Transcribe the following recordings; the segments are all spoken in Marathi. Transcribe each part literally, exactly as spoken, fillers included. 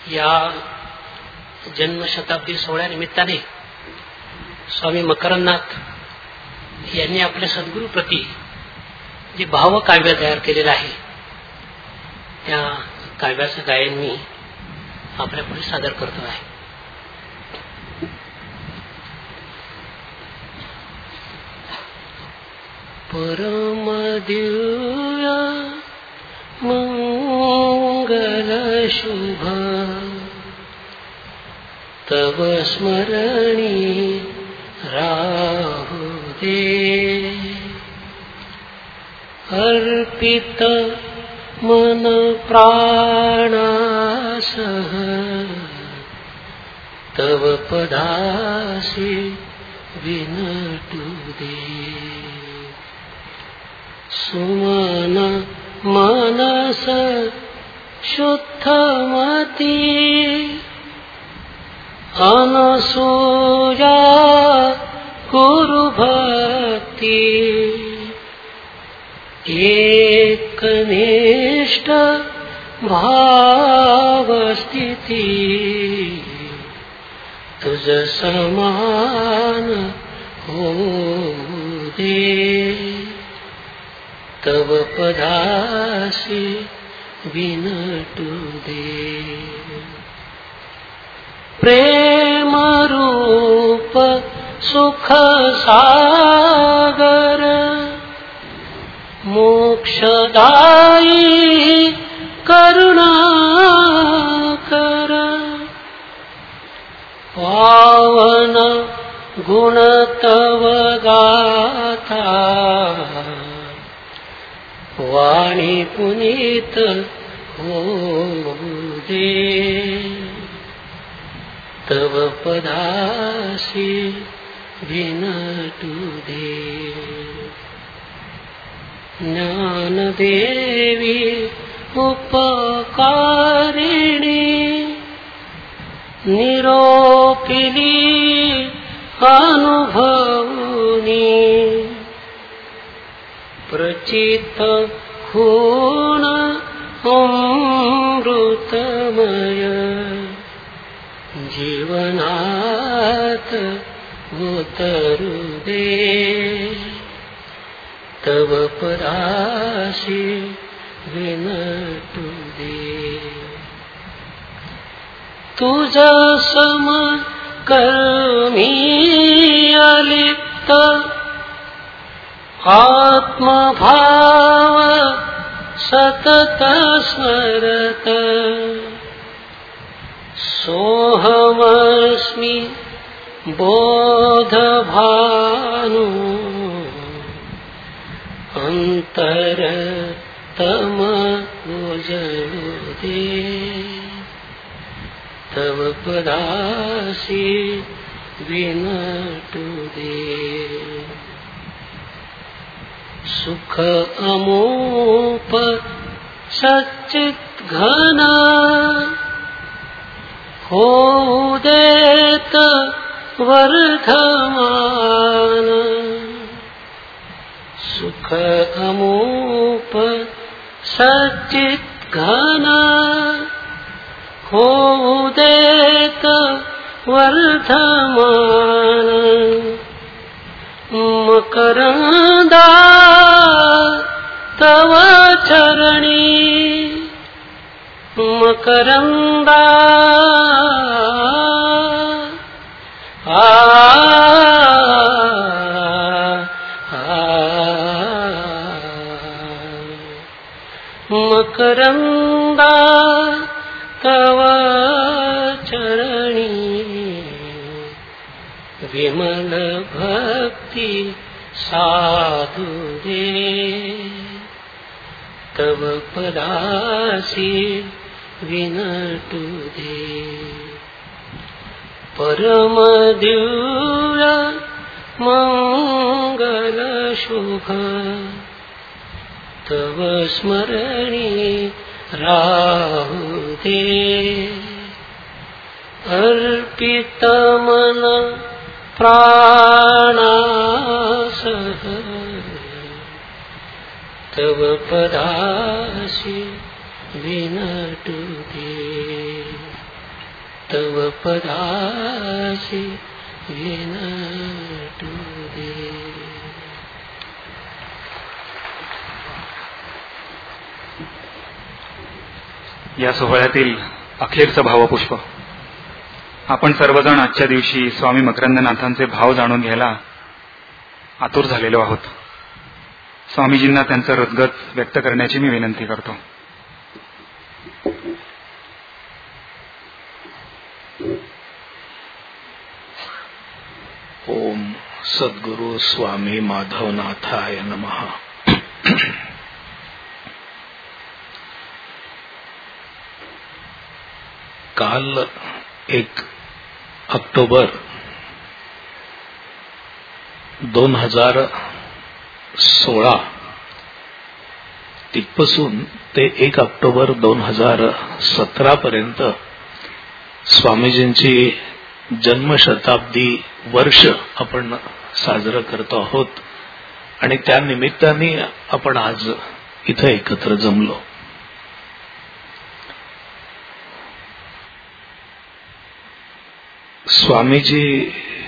या जन्मशताब्दी सोहळ्यानिमित्ताने स्वामी मकरंदनाथ यांनी आपल्या सद्गुरूप्रती जे भावकाव्य तयार केलेलं आहे त्या काव्याचं गायन मी आपल्यापुढे सादर करतो आहे. परम दिव्य मंगल शुभ तव स्मरणी राहु दे. अर्पित मन प्राणासह तव पदासी विनटू दे. सुमन मनस शुद्धमती अनसूया कुरु भक्ति एकनिष्ठ भावस्थिति तुझ समान होऊ दे. तव पदासी विनटू दे. प्रेम रूप सुख सागर मोक्षदायी करुणाकर. पावन गुण तव गाथा वाणी पुनीत होऊ दे. तव पदासी विनटू दे. ज्ञानदेवी उपकारिणी निरोपिली अनुभवनी प्रचित खूण अमृतमय जीवनात उतरू दे. तव पदासी विनटू दे. तुझ सम कर्मी अलिप्त आत्मभाव सतत स्मरत सोहमस्मि बोधभानु अंतर तम उजळू दे. तव पदासी विनटू दे. सुख अमूप सच्चित घन होऊ देत वर्धमान. सुख अमूप सच्चित घन होऊ देत वर्धमान. मकरंदा तव चरणी मकरंदा आ मकरंदा तव चरणी विमल भक्ति साधु दे. तव पदासी विनटू दे. परम दिव्य मंगल शुभ तव स्मरणी राहु दे. अर्पित मन प्राणासह तव पदासी विनटू दे. तव पदासी विनटू दे. या सोहळ्यातील अखेरचं भावपुष्प आपण सर्वजण आजच्या दिवशी स्वामी मकरंदनाथांचे भाव जाणून घ्यायला आतुर झालेलो आहोत. स्वामीजींना त्यांचं हृदगत व्यक्त करण्याची मी विनंती करतो. ओम सद्गुरु स्वामी माधवनाथाय नमः. काल एक ऑक्टोबर दोन हजार सोळा तिथपासून ते एक ऑक्टोबर दोन हजार सतरा पर्यंत स्वामीजींची जन्मशताब्दी वर्ष आपण साजरं करतो आहोत आणि त्या निमित्ताने आपण आज इथे एकत्र जमलो. स्वामीजी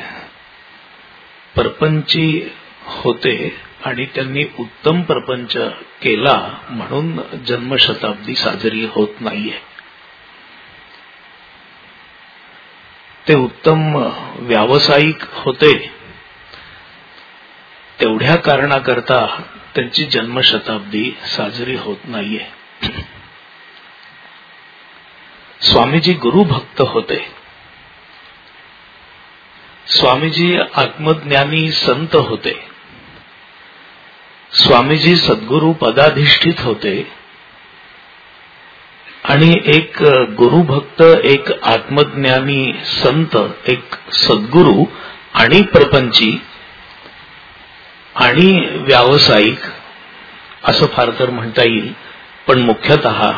प्रपंची होते आणि त्यांनी उत्तम प्रपंच केला म्हणून जन्मशताब्दी साजरी होत नाहीये. ते उत्तम व्यावसायिक होते, तेवढ्या कारणाकरता त्यांची जन्मशताब्दी साजरी होत नाहीये. स्वामीजी गुरुभक्त होते. स्वामीजी आत्मज्ञानी संत होते. स्वामीजी सद्गुरु पदाधिष्ठित होते आणि एक गुरुभक्त, एक आत्मज्ञानी संत, एक सद्गुरु आणि प्रपंची आणि व्यावसायिक असं फार तर म्हणता येईल, पण मुख्यतः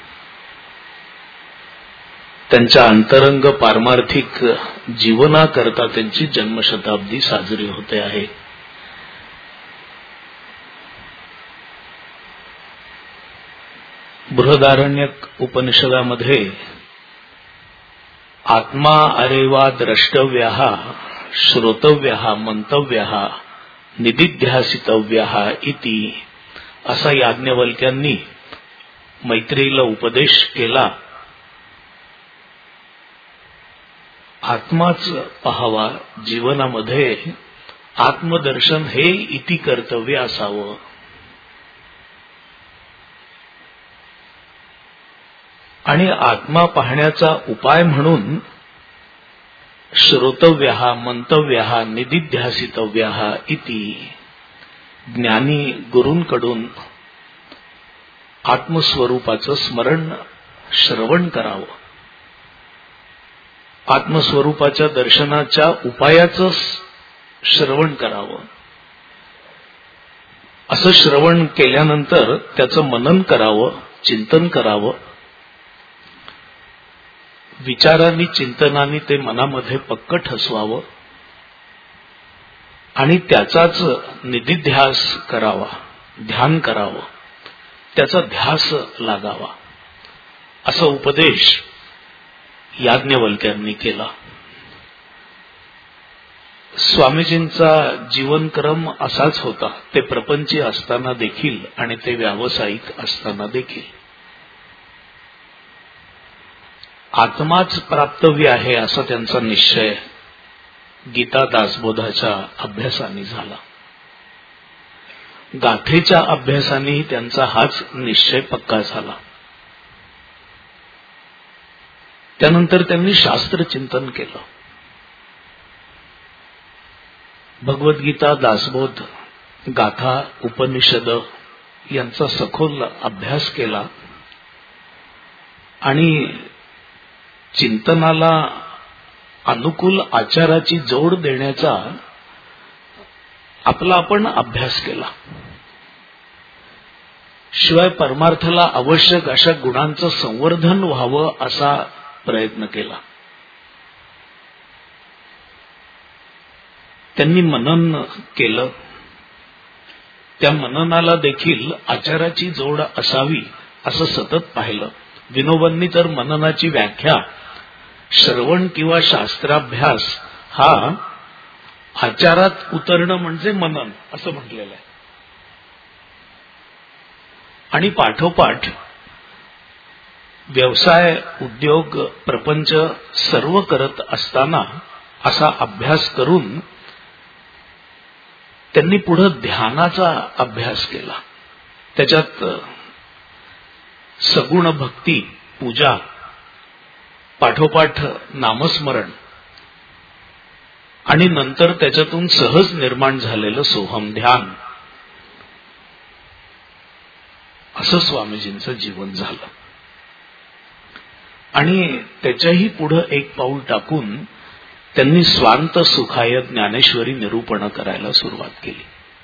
त्यांच्या अंतरंग पारमार्थिक जीवनाकरता त्यांची जन्मशताब्दी साजरी होते आहे. बृहदारण्यक उपनिषदामध्ये आत्मा अरेवा द्रष्टव्यः श्रोतव्यः मंतव्यः निदिध्यासितव्यः इति असा याज्ञवल्क्यांनी मैत्रेयीला उपदेश केला. आत्माच पहावा, जीवनामध्ये आत्मदर्शन हे इति कर्तव्य असावं. आणि आत्मा पाहण्याचा उपाय म्हणून श्रोतव्यः मंतव्यः निदिध्यासितव्यः इति ज्ञानी गुरूंकडून आत्मस्वरूपाचं स्मरण श्रवण करावं. आत्मस्वरूपाच्या दर्शनाच्या उपायाचं श्रवण करावं. असं श्रवण केल्यानंतर त्याचं मनन करावं, चिंतन करावं. विचारांनी चिंतनांनी ते मनामध्ये पक्क ठसवावं आणि त्याचाच निदिध्यास करावा, ध्यान करावं, त्याचा ध्यास लागावा. असा उपदेश याज्ञवल्क्यांनी केला. स्वामीजींचा जीवनक्रम असाच होता. ते प्रपंची असताना देखील आणि ते व्यावसायिक असताना देखील. आत्माच प्राप्तव्य आहे असा त्यांचा निश्चय गीता दासबोधाच्या अभ्यासाने झाला. गाथेच्या अभ्यासानेही त्यांचा हाच निश्चय पक्का झाला. त्यानंतर त्यांनी शास्त्र चिंतन केलं. भगवद्गीता, दासबोध, गाथा, उपनिषद यांचा सखोल अभ्यास केला आणि चिंतनाला अनुकूल आचाराची जोड देण्याचा आपला आपण अभ्यास केला. शिवाय परमार्थाला आवश्यक अशा गुणांचं संवर्धन व्हावं असा प्रयत्न केला. त्यांनी मनन केलं. त्या मननाला देखील आचाराची जोड असावी असं सतत पाहिलं. विनोबांनी तर मननाची व्याख्या श्रवण किंवा शास्त्राभ्यास हा आचारात उतरणं म्हणजे मनन असं म्हटलेलं आहे. आणि पाठोपाठ व्यवसाय, उद्योग, प्रपंच सर्व करत असताना असा अभ्यास करून त्यांनी पुढे ध्यानाचा अभ्यास केला. त्याच्यात सगुण भक्ती, पूजा, पाठोपाठ नामस्मरण आणि नंतर त्याच्यातून सहज निर्माण झालेलं सोहम ध्यान असं स्वामीजींचं जीवन झालं. आणि त्याच्याही पुढे एक पाऊल टाकून त्यांनी स्वांत सुखाय ज्ञानेश्वरी निरूपण करायला सुरुवात केली.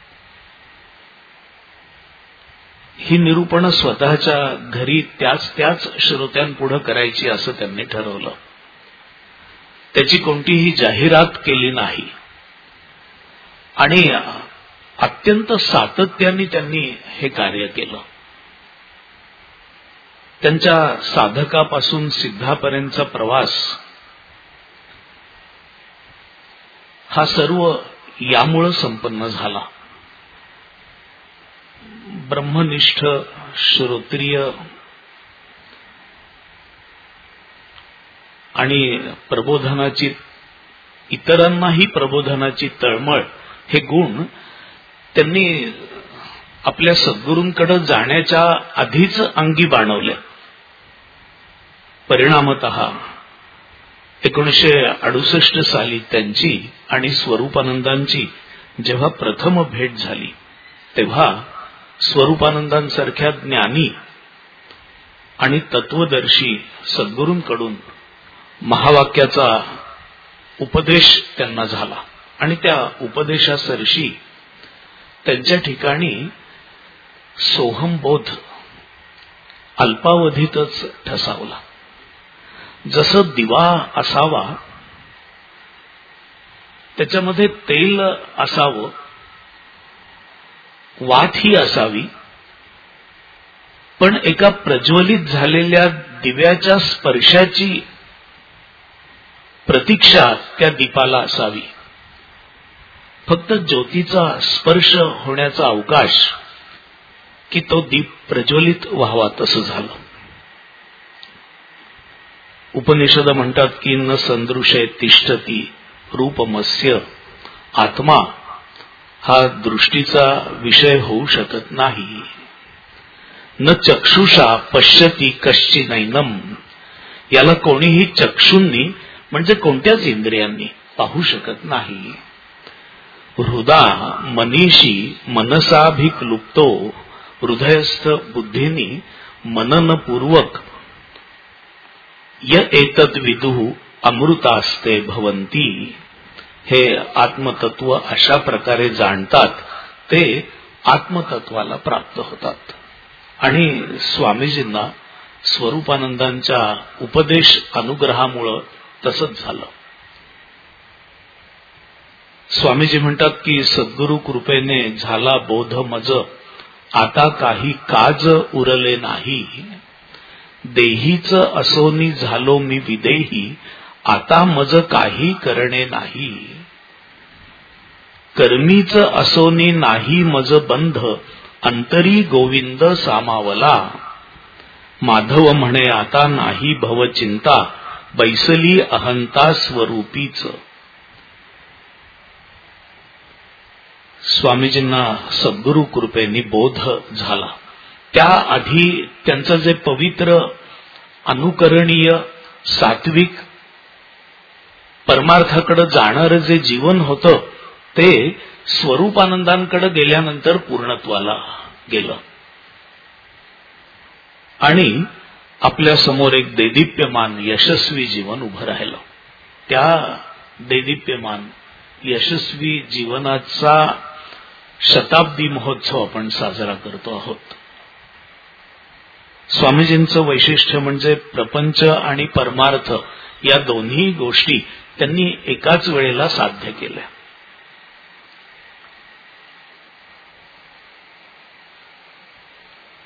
ही निरूपणं स्वतःच्या घरी त्याच त्याच श्रोत्यांपुढे करायची असं त्यांनी ठरवलं. त्याची कोणतीही जाहिरात केली नाही आणि अत्यंत सातत्याने त्यांनी हे कार्य केलं. त्यांच्या साधकापासून सिद्धापर्यंतचा प्रवास हा सर्व यामुळे संपन्न झाला. ब्रह्मनिष्ठ, श्रोत्रिय आणि प्रबोधनाची, इतरांनाही प्रबोधनाची तळमळ हे गुण त्यांनी आपल्या सद्गुरूंकडे जाण्याच्या आधीच अंगी बाणवले. परिणामतः एकोणीसशे अडुसष्ट साली त्यांची आणि स्वरूपानंदांची जेव्हा प्रथम भेट झाली तेव्हा स्वरूपानंदांसारख्या ज्ञानी आणि तत्वदर्शी सद्गुरूंकडून महावाक्याचा उपदेश त्यांना झाला आणि त्या उपदेशासरशी त्यांच्या ठिकाणी सोहमबोध अल्पावधीतच ठसावला. जसं दिवा असावा त्याच्यामध्ये तेल असावं, वात ही असावी, पण एका प्रज्वलित झालेल्या दिव्याच्या स्पर्शाची प्रतीक्षा त्या दीपाला असावी. फक्त ज्योतीचा स्पर्श होण्याचा अवकाश की तो दीप प्रज्वलित व्हावा तसं झालं. उपनिषद म्हणतात की न संदृशे तिष्ठती रूपमस्य, आत्मा हा दृष्टीचा विषय होऊ शकत नाही. न चक्षुषा पश्यती कश्चिनैनम, याला कोणीही चक्षुंनी म्हणजे कोणत्याच इंद्रियांनी पाहू शकत नाही. हृदा मनीषी मनसाभिक्लुप्तो, हृदयस्थ बुद्धीनी मननपूर्वक य एतत् विदुः अमृतास्ते भवन्ति, हे आत्मतत्व अशा प्रकारे जाणतात ते आत्मतत्वाला प्राप्त होतात. आणि स्वामीजींना स्वरूपानंदांच्या उपदेश अनुग्रहामुळे तसंच झालं. स्वामीजी म्हणतात की सद्गुरु कृपेने झाला बोध मज, आता काही काज उरले नाही. देहीच असोनी झालो मी विदेही, आता मज काही करणे नाही. कर्मीच असोनी नाही मज बंध, अंतरी गोविंद सामावला. माधव म्हणे आता नाही भव चिंता, बैसली अहंता स्वरूपीच. स्वामीजींना सद्गुरु कृपेने बोध झाला. त्याआधी त्यांचं जे पवित्र, अनुकरणीय, सात्विक, परमार्थाकडे जाणारं जे जीवन होतं ते स्वरूपानंदांकडे गेल्यानंतर पूर्णत्वाला गेलं. आणि आपल्या समोर एक देदीप्यमान यशस्वी जीवन उभं राहिलं. त्या देदीप्यमान यशस्वी जीवनाचा शताब्दी महोत्सव आपण साजरा करतो आहोत. स्वामीजींचं वैशिष्ट्य म्हणजे प्रपंच आणि परमार्थ या दोन्ही गोष्टी त्यांनी एकाच वेळेला साध्य केल्या.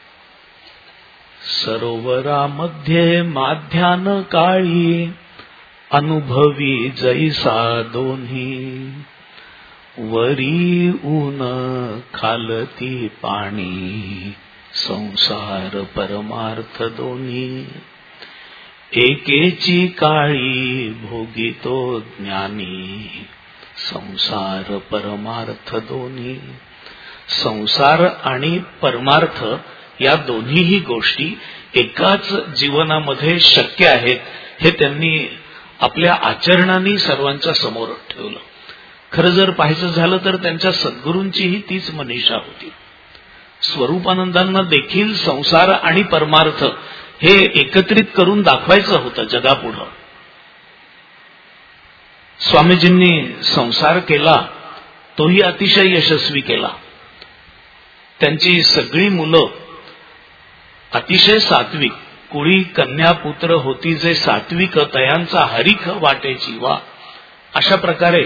सरोवरामध्ये माध्यान काळी, अनुभवी जैसा दोन्ही, वरी ऊन खालती पाणी, संसार परमार्थ दोन्ही. एकेची काळी भोगितो ज्ञानी, संसार परमार्थ दोन्ही. संसार आणि परमार्थ या दोन्हीही गोष्टी एकाच जीवनामध्ये शक्य आहेत हे त्यांनी आपल्या आचरणाने सर्वांच्या समोर ठेवलं. खरं जर पाहायचं झालं तर त्यांच्या सद्गुरूंचीही तीच मनीषा होती. स्वरूपानंदांना देखील संसार आणि परमार्थ हे एकत्रित करून दाखवायचं होतं जगापुढं. स्वामीजींनी संसार केला, तोही अतिशय यशस्वी केला. त्यांची सगळी मुलं अतिशय सात्विक, कुळी कन्या पुत्र होती जे सात्विक, तयांचा हरिख वाटे जीवा. अशा प्रकारे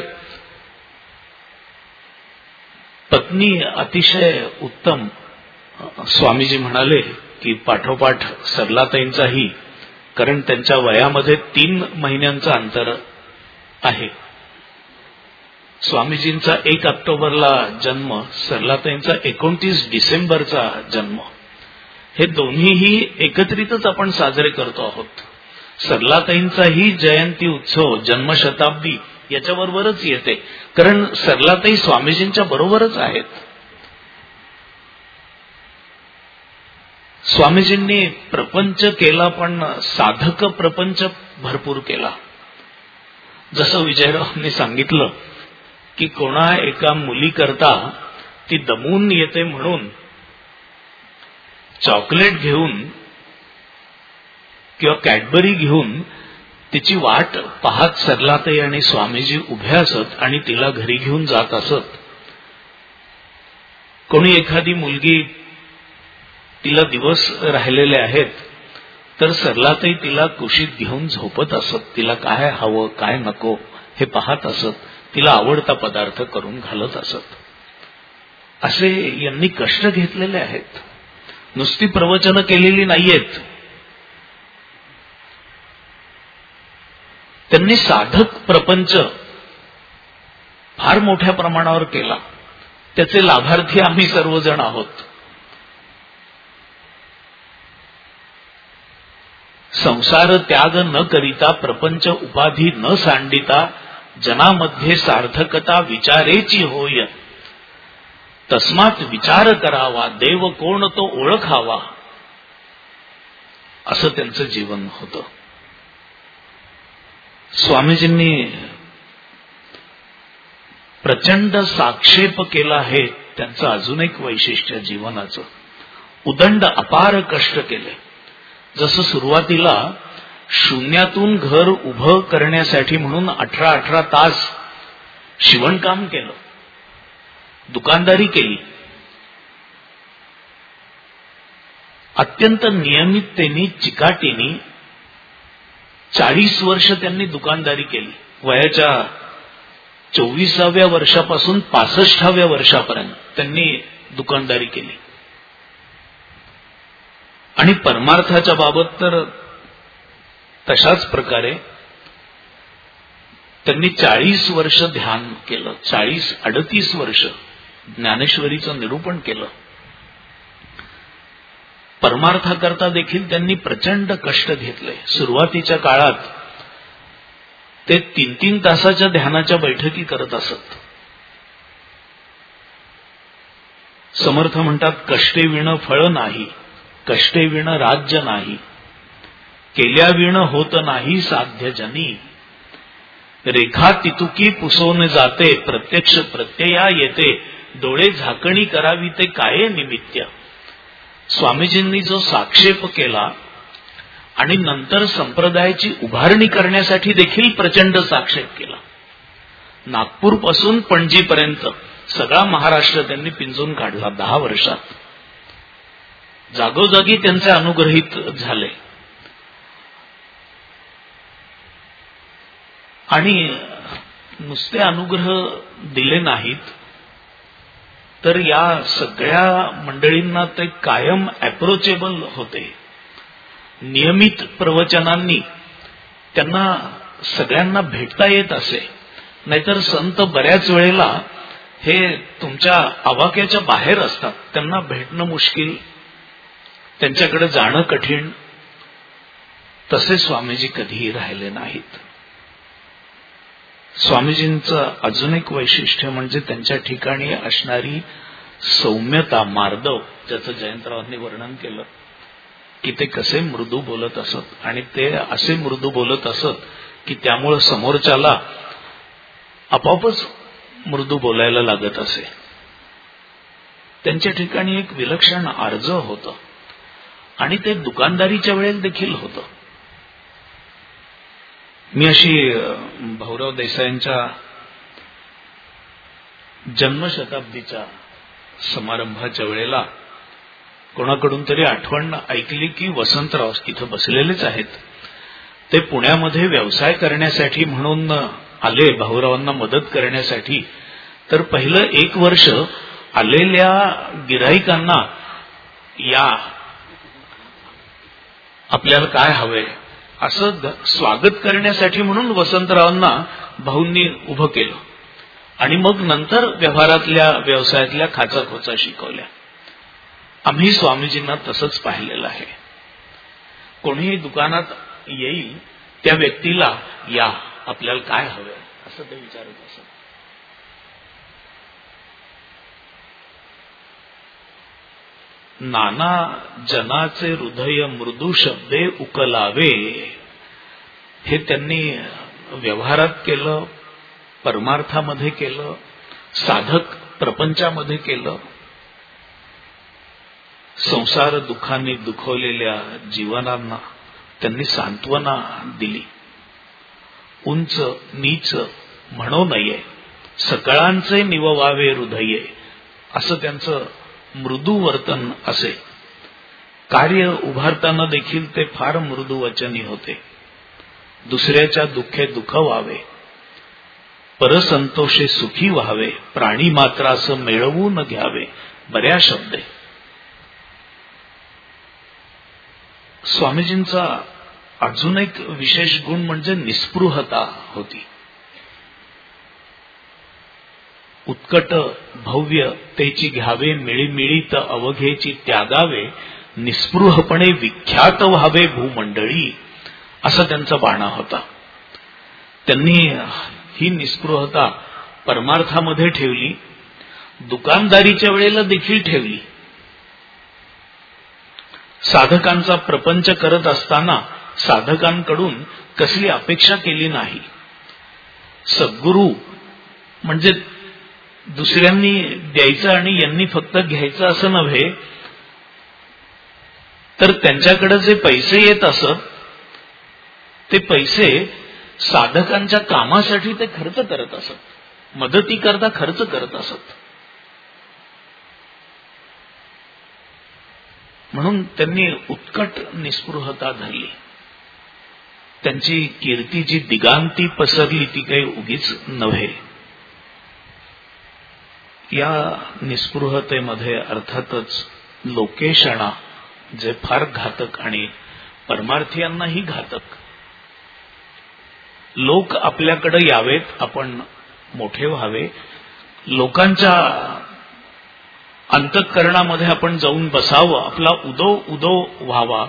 पत्नी अतिशय उत्तम. स्वामीजी म्हणाले की पाठोपाठ सरलाताईंचाही, कारण त्यांच्या वयामध्ये तीन महिन्यांचं अंतर आहे. स्वामीजींचा एक ऑक्टोबरला जन्म, सरलाताईंचा एकोणतीस डिसेंबरचा जन्म. हे दोन्हीही एकत्रितच आपण साजरे करतो आहोत. सरलाताईंचाही जयंती उत्सव, जन्मशताब्दी याच्याबरोबरच येते, कारण सरलाताई स्वामीजींच्या बरोबरच आहेत. स्वामीजींनी प्रपंच केला, पण साधक प्रपंच भरपूर केला. जसं विजयरावांनी सांगितलं की कोणा एका मुलीकरता ती दमून येते म्हणून चॉकलेट घेऊन किंवा कॅडबरी घेऊन तिची वाट पाहत सरलाताई आणि स्वामीजी उभे असत आणि तिला घरी घेऊन जात असत. कोणी एखादी मुलगी, तिला दिवस राहिलेले आहेत, तर सरलाताई तिला कुशीत घेऊन झोपत असत. तिला काय हवं काय नको हे पाहत असत. तिला आवडता पदार्थ करून घालत असत. असे यांनी कष्ट घेतलेले आहेत. नुसती प्रवचनं केलेली नाहीयेत. त्यांनी साधक प्रपंच फार मोठ्या प्रमाणावर केला. त्याचे लाभार्थी आम्ही सर्वजण आहोत. संसार त्याग न करिता, प्रपंच उपाधी न सांडिता, जनामध्ये सार्थकता विचारेची होय. तस्मात विचार करावा, देव कोण तो ओळखावा. असं त्यांचं जीवन होतं. स्वामीजींनी प्रचंड साक्षेप केला आहे त्यांचं अजून एक वैशिष्ट्य जीवनाचं. उदंड अपार कष्ट केले. जसं सुरुवातीला शून्यातून घर उभं करण्यासाठी म्हणून अठरा अठरा तास शिवणकाम केलं, दुकानदारी केली. अत्यंत नियमिततेने, चिकाटीने चाळीस वर्ष त्यांनी दुकानदारी केली. वयाच्या चोवीसाव्या वर्षापासून पासष्टाव्या वर्षापर्यंत त्यांनी दुकानदारी केली. आणि परमार्थाच्या बाबत तर तशाच प्रकारे त्यांनी चाळीस वर्ष ध्यान केलं. चाळीस अडतीस वर्ष ज्ञानेश्वरीचं निरूपण केलं. परमार्थाकरता देखील त्यांनी प्रचंड कष्ट घेतले. सुरुवातीच्या काळात ते तीन तीन तासाच्या ध्यानाच्या बैठकी करत असत. समर्थ म्हणतात, कष्टे विण फळ नाही, कष्टे विण राज्य नाही, केल्या विण होत नाही साध्य जनी. रेखा तितुकी पुसवून जाते, प्रत्यक्ष प्रत्यया येते, डोळे झाकणी करावी ते काय निमित्य. स्वामीजींनी जो साक्षेप केला आणि नंतर संप्रदायाची उभारणी करण्यासाठी देखील प्रचंड साक्षेप केला. नागपूर पासून पणजीपर्यंत सगळा महाराष्ट्र त्यांनी पिंजून काढला. दहा वर्षात जागोजागी त्यांचे अनुग्रहित झाले. आणि नुसते अनुग्रह दिले नाहीत, तर या सगळ्या मंडळींना ते कायम अप्रोचेबल होते. नियमित प्रवचनांनी त्यांना सगळ्यांना भेटता येत असे. नाहीतर संत बऱ्याच वेळेला हे तुमच्या आवाक्याच्या बाहेर असतात, त्यांना भेटणं मुश्किल, त्यांच्याकडे जाणं कठीण. तसे स्वामीजी कधीही राहिले नाहीत. स्वामीजींचं अजून एक वैशिष्ट्य म्हणजे त्यांच्या ठिकाणी असणारी सौम्यता, मार्दव, ज्याचं जयंतरावांनी वर्णन केलं की ते कसे मृदू बोलत असत, आणि ते असे मृदू बोलत असत की त्यामुळे समोरच्याला आपोआपच मृदू बोलायला लागत असे. त्यांच्या ठिकाणी एक विलक्षण आर्ज होतं, आणि ते दुकानदारीच्या वेळेला देखील होतं. मी अशी भाऊराव देसाईंच्या जन्मशताब्दीच्या समारंभाच्या वेळेला कोणाकडून तरी आठवण ऐकली की वसंतराव इथं बसलेलेच आहेत, ते पुण्यामध्ये व्यवसाय करण्यासाठी म्हणून आले भाऊरावांना मदत करण्यासाठी. तर पहिलं एक वर्ष आलेल्या गिराईकांना या आपल्याला काय हवंय असं स्वागत करण्यासाठी म्हणून वसंतरावांना भाऊंनी उभं केलं, आणि मग नंतर व्यवहारातल्या व्यवसायातल्या खाचाखोचा शिकवल्या. आम्ही स्वामीजींना तसंच पाहिलेलं आहे. कोणीही दुकानात येईल त्या व्यक्तीला या आपल्याला काय हवंय असं ते विचारत असत. नाना जनाचे हृदय मृदू शब्दे उकलावे, हे त्यांनी व्यवहारात केलं, परमार्थामध्ये केलं, साधक प्रपंचामध्ये केलं. संसार दुःखाने दुखवलेल्या जीवनांना त्यांनी सांत्वना दिली. उंच नीच म्हणू नये, सकळांचे निववावे हृदये, असं त्यांचं मृदू वर्तन असे. कार्य उभारताना देखील ते फार मृदू वचनी होते. दुसऱ्याच्या दुःखे दुःख व्हावे, परसंतोषे सुखी व्हावे, प्राणी मात्रास मिळवून घ्यावे, बऱ्या शब्दे. स्वामीजींचा अजून एक विशेष गुण म्हणजे निस्पृहता होती. उत्कट भव्य तेची घ्यावे, मिळीमिळीत अवघेची त्यागावे, निस्पृहपणे विख्यात व्हावे भूमंडळी, असा त्यांचा बाणा होता. त्यांनी ही निस्पृहता परमार्थामध्ये ठेवली, दुकानदारीच्या वेळेला देखील ठेवली. साधकांचा प्रपंच करत असताना साधकांकडून कसली अपेक्षा केली नाही. सद्गुरू म्हणजे दुसऱ्यांनी द्यायचं आणि यांनी फक्त घ्यायचं असं नव्हे, तर त्यांच्याकडे जे पैसे येत असत ते पैसे साधकांच्या कामासाठी ते खर्च करत असत, मदतीकरता खर्च करत असत. म्हणून त्यांनी उत्कट निस्पृहता धरली. त्यांची कीर्ती जी दिगांती पसरली ती काही उगीच नव्हे. या निस्पृहतेमध्ये अर्थातच लोकेशणा, जे फार घातक आणि परमार्थियांनाही घातक. लोक आपल्याकडे यावेत, आपण मोठे व्हावे, लोकांच्या अंतःकरणामध्ये आपण जाऊन बसावं, आपला उदो उदो व्हावा.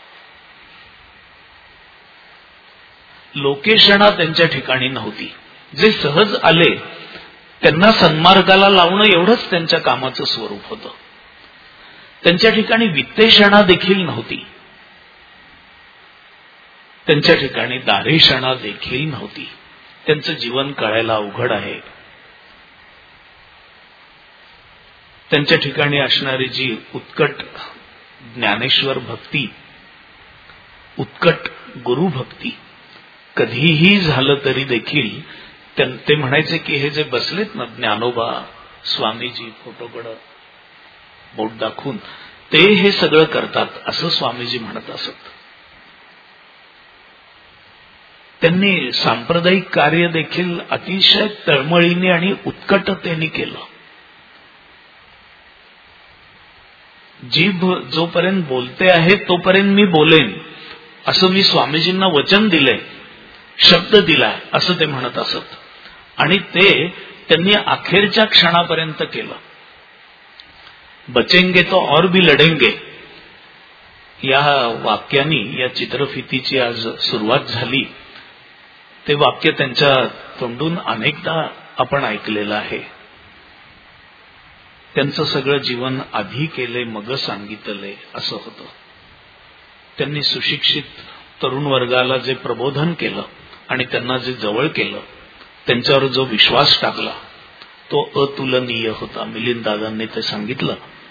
लोकेशणा त्यांच्या ठिकाणी नव्हती. जे सहज आले त्यांना सन्मार्गाला लावणं एवढंच त्यांच्या कामाचं स्वरूप होतं. त्यांच्या ठिकाणी वित्तेषणा देखील नव्हती. त्यांच्या ठिकाणी दारेषणा देखील नव्हती. त्यांचं जीवन कळायला अवघड आहे. त्यांच्या ठिकाणी असणारी जी उत्कट ज्ञानेश्वर भक्ती, उत्कट गुरुभक्ती, कधीही झालं तरी देखील ते म्हणायचे की हे जे बसलेत ना ज्ञानोबा स्वामीजी फोटोकडं बोट दाखवून, ते हे सगळं करतात असं स्वामीजी म्हणत असत. त्यांनी सांप्रदायिक कार्य देखील अतिशय तळमळीने आणि उत्कटतेने केलं. जीभ जोपर्यंत बोलते आहे तोपर्यंत मी बोलेन असं मी स्वामीजींना वचन दिलंय. शब्द दिलाय असं ते म्हणत असत. आणि ते त्यांनी अखेरच्या क्षणापर्यंत केलं. बचेंगे तो और भी लढेंगे या वाक्यानी या चित्रफितीची आज सुरुवात झाली. ते वाक्य त्यांच्या तोंडून अनेकदा आपण ऐकलेलं आहे. त्यांचं सगळं जीवन आधी केले मग सांगितले असं होतं. त्यांनी सुशिक्षित तरुण वर्गाला जे प्रबोधन केलं आणि त्यांना जे जवळ केलं, त्यांच्यावर जो विश्वास टाकला तो अतुलनीय होता. मिलिंद दादांनी ते सांगितलं.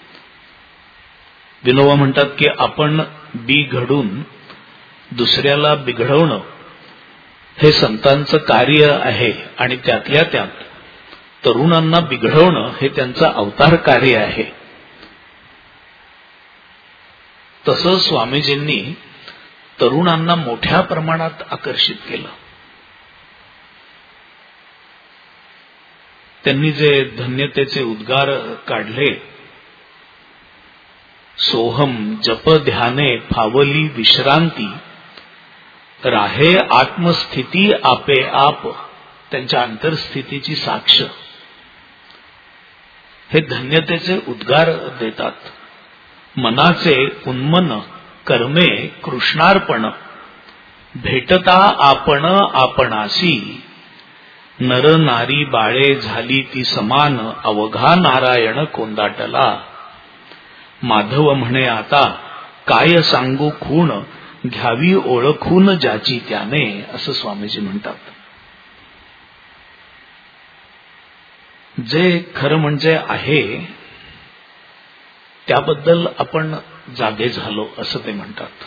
विनोबा म्हणतात की आपण बी घडून दुसऱ्याला बिघडवणं हे संतांचं कार्य आहे आणि त्यातल्या त्यात तरुणांना बिघडवणं हे त्यांचं अवतार कार्य आहे. तसं स्वामीजींनी तरुणांना मोठ्या प्रमाणात आकर्षित केलं. त्यांनी जे धन्यतेचे उद्गार काढले, सोहम जप ध्याने फावली विश्रांती, राहे आत्मस्थिती आपे आप, त्यांच्या अंतर्स्थितीची साक्ष, हे धन्यतेचे उद्गार देतात. मनाचे उन्मन कर्मे कृष्णार्पण, भेटता आपण आपणासी, नर नारी बाळे झाली ती समान, अवघा नारायण कोंदाटला. माधव म्हणे आता काय सांगू खूण, घ्यावी ओळखून ज्याची त्याने, असं स्वामीजी म्हणतात. जे खरं म्हणजे आहे त्याबद्दल आपण जागे झालो असं ते म्हणतात.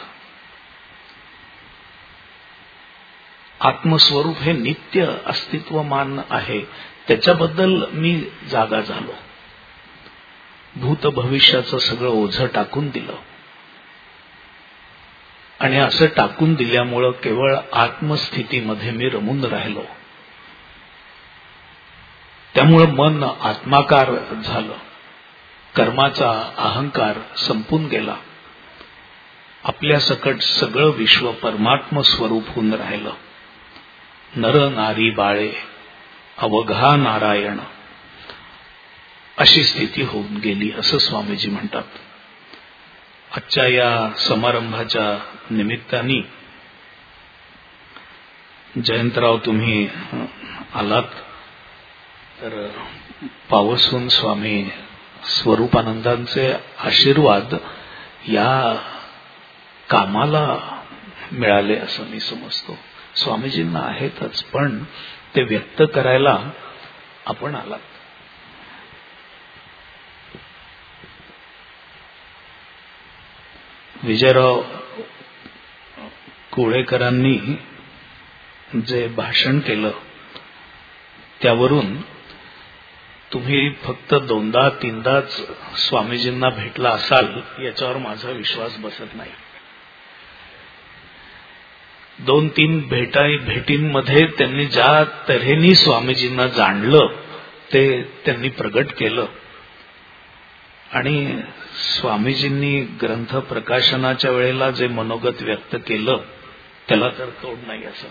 आत्मस्वरूप हे नित्य अस्तित्वमान आहे, त्याच्याबद्दल मी जागा झालो. भूत भविष्याचं सगळं ओझं टाकून दिलं आणि असं टाकून दिल्यामुळं केवळ आत्मस्थितीमध्ये मी रमून राहिलो. त्यामुळं मन आत्माकार झालं. कर्माचा अहंकार संपून गेला. आपल्या सकट सगळं विश्व परमात्म स्वरूप होऊन राहिलं. नर नारी बाळे अवघा नारायण, अशी स्थिती होऊन गेली असं स्वामीजी म्हणतात. आजच्या या समारंभाच्या निमित्ताने जयंतराव तुम्ही आलात तर पावसून स्वामी स्वरूपानंदांचे आशीर्वाद या कामाला मिळाले असं मी समजतो. स्वामीजींना आहेतच, पण ते व्यक्त करायला आपण आलात. विजयराव कुळेकरांनी जे भाषण केलं त्यावरून तुम्ही फक्त दोनदा तीनदाच स्वामीजींना भेटला असाल याच्यावर माझा विश्वास बसत नाही. दोन तीन भेटाई भेटींमध्ये त्यांनी ज्या तऱ्हेने स्वामीजींना जाणलं ते त्यांनी प्रगट केलं. आणि स्वामीजींनी ग्रंथ प्रकाशनाच्या वेळेला जे मनोगत व्यक्त केलं त्याला तर तोड नाही असं.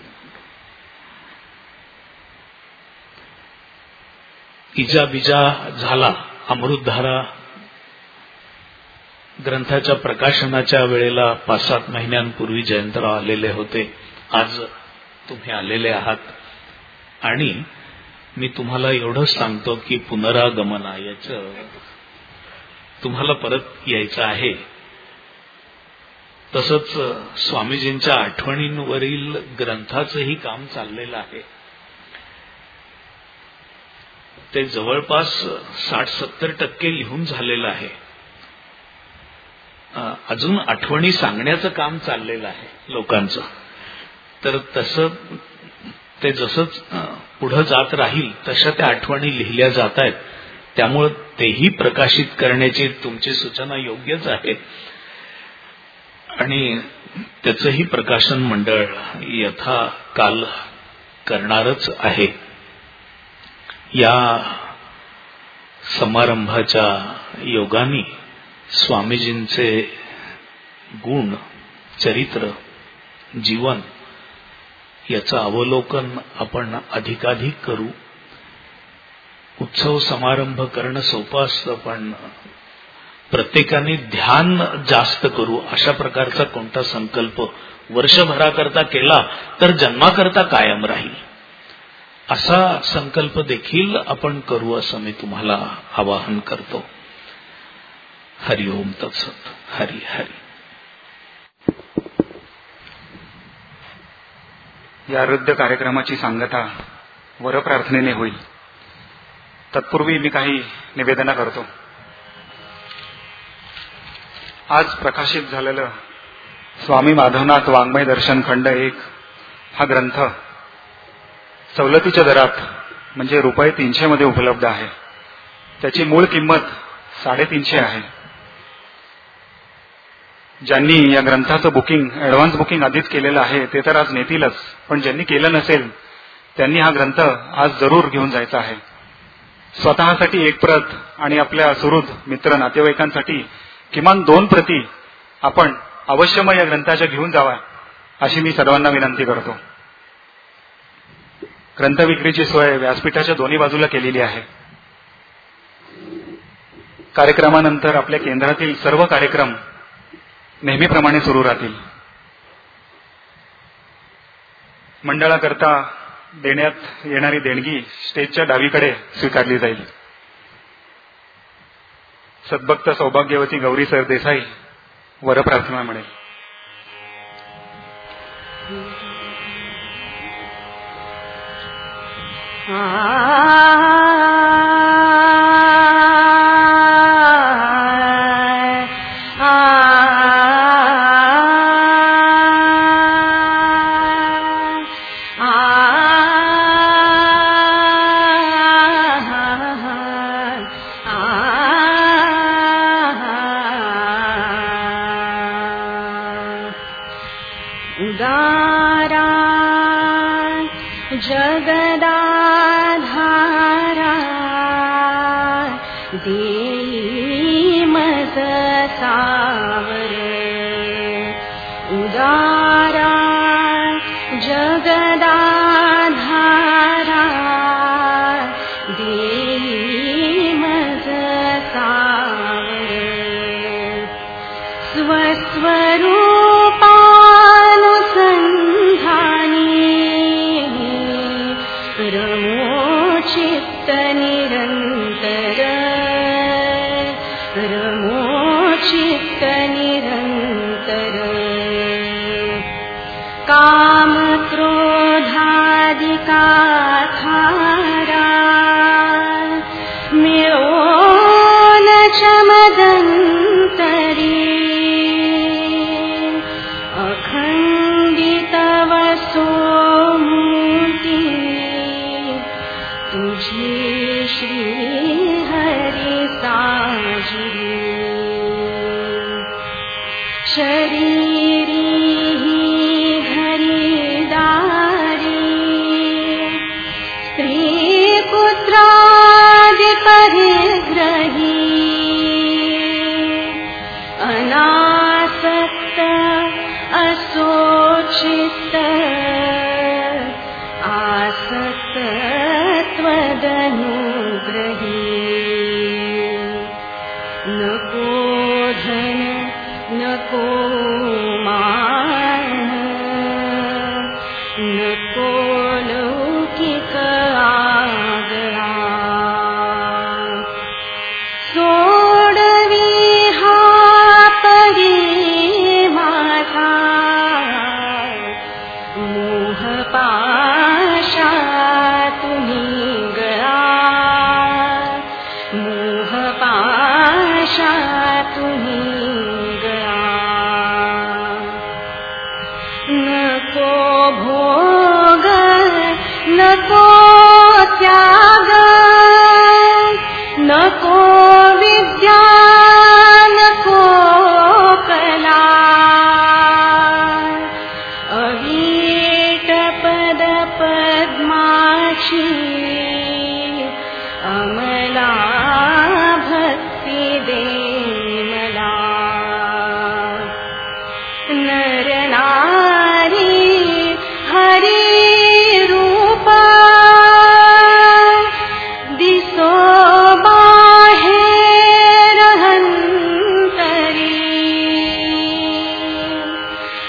इजा बिजा झाला. अमृतधारा ग्रंथाच्या प्रकाशनाच्या वेळेला पाच सात महिन्यांपूर्वी जयंतराव आलेले होते. आज तुम्ही आलेले आहात आणि मी तुम्हाला एवढंच सांगतो की पुनरागमनाचं तुम्हाला परत यायचं आहे. तसंच स्वामीजींच्या आठवणींवरील ग्रंथाचंही काम चाललेलं आहे. ते जवळपास साठ सत्तर टक्के लिहून झालेलं आहे. अजून आठवणी सांगण्याचं काम चाललेलं आहे लोकांचं. तर तसं ते जसंच पुढं जात राहील तशा त्या आठवणी लिहिल्या जात आहेत. त्यामुळं तेही प्रकाशित करण्याची तुमची सूचना योग्यच आहे आणि त्याचंही प्रकाशन मंडळ यथा काल करणारच आहे. या समारंभाच्या योगाने स्वामीजींचे गुण, चरित्र, जीवन याचं अवलोकन आपण अधिकाधिक करू. उत्सव समारंभ करणं सोपं असतं, पण प्रत्येकाने ध्यान जास्त करू अशा प्रकारचा कोणता संकल्प वर्षभराकरता केला तर जन्माकरता कायम राहील, असा संकल्प देखील आपण करू असं मी तुम्हाला आवाहन करतो. हरिओम तत्सत. हरी हरी. या रद्द कार्यक्रमाची सांगता वरप्रार्थनेने होईल. तत्पूर्वी मी काही निवेदना करतो. आज प्रकाशित झालेलं स्वामी माधवनाथ वाङ्मय दर्शन खंड एक हा ग्रंथ सवलतीच्या दरात म्हणजे रुपये तीनशे मध्ये उपलब्ध आहे. त्याची मूळ किंमत साडेतीनशे आहे. ज्यांनी या ग्रंथाचं बुकिंग ऍडव्हान्स बुकिंग आधीच केलेलं आहे ते तर आज नेतीलच, पण ज्यांनी केलं नसेल त्यांनी हा ग्रंथ आज जरूर घेऊन जायचा आहे. स्वतःसाठी एक प्रत आणि आपल्या सुहृद मित्र नातेवाईकांसाठी किमान दोन प्रती आपण अवश्यमय या ग्रंथाच्या घेऊन जावा अशी मी सर्वांना विनंती करतो. ग्रंथ विक्रीची सोय व्यासपीठाच्या दोन्ही बाजूला केलेली आहे. कार्यक्रमानंतर आपल्या केंद्रातील सर्व कार्यक्रम नेहमीप्रमाणे सुरू राहतील. मंडळाकरता देण्यात येणारी देणगी स्टेजच्या डावीकडे स्वीकारली जाईल. सद्भक्त सौभाग्यवती गौरी सरदेसाई वरप्रार्थना म्हणेल. नर नारी हरी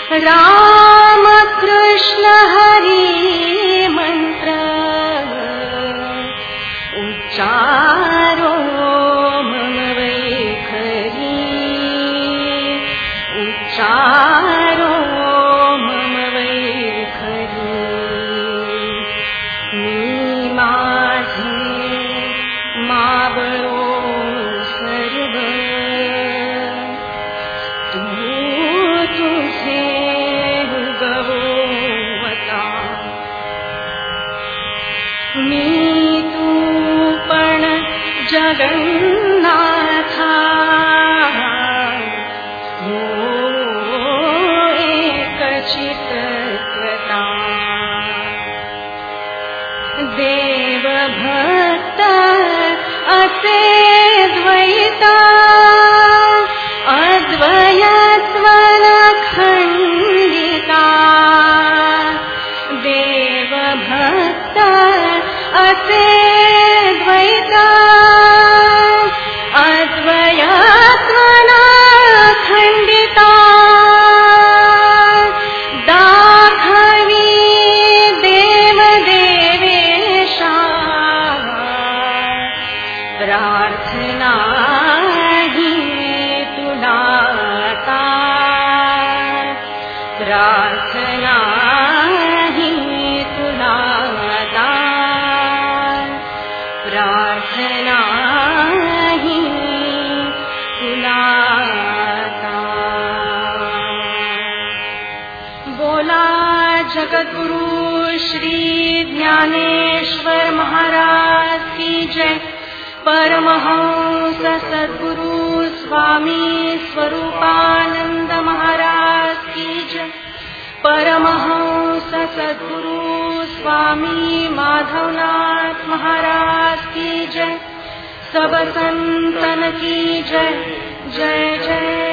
राम कृष्ण हरि मंत्र उच्चारो मम वैखरी उच्चारो मम वैखरी मी माझे मावळो सर्व तू तुझे रुगवता मी तू पण जगन्नाथा हो एक चित्रता देव भक्त असे द्वैता अद्वयत्वन खंडिता देव भक्त असे द्वैता अद्वयत्वन खंडिता दाखवी देव देवेशा प्रार्थना ही तुला आता प्रार्थना ही तुला आता प्रार्थना ही तुला आता बोला जगद्गुरु श्री ज्ञानेश्वर महाराज की जय परमहंस सद्गुरु स्वामी स्वरूपानंद महाराज की जय परमहंस सद्गुरु स्वामी माधवनाथ महाराज की जय सब संतन की जय जय जय